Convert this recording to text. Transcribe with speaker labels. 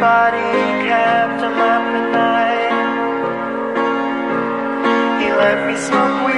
Speaker 1: body kept him up at night. He let me smoke weed